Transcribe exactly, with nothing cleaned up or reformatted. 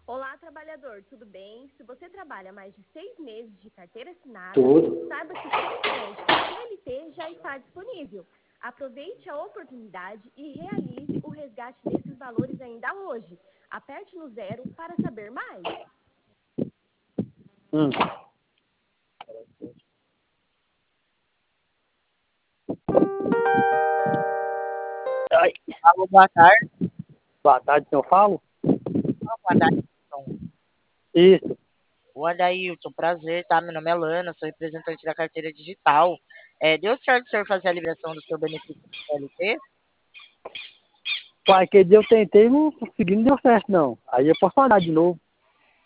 Olá, trabalhador, tudo bem? Se você trabalha mais de seis meses de carteira assinada, Tudo. saiba que o seu crédito C L T já está disponível. Aproveite a oportunidade e realize o resgate desses valores ainda hoje. Aperte no zero para saber mais. Hum. Ai, Alô, boa tarde. boa tarde, eu falo? Não, boa tarde. Então. Isso. O Adailton, prazer, tá? Meu nome é Lana, sou representante da carteira digital. É, deu certo o senhor fazer a liberação do seu benefício do C L T? Pai, aquele dia eu tentei, não consegui, não deu certo, não. Aí eu posso mandar de novo.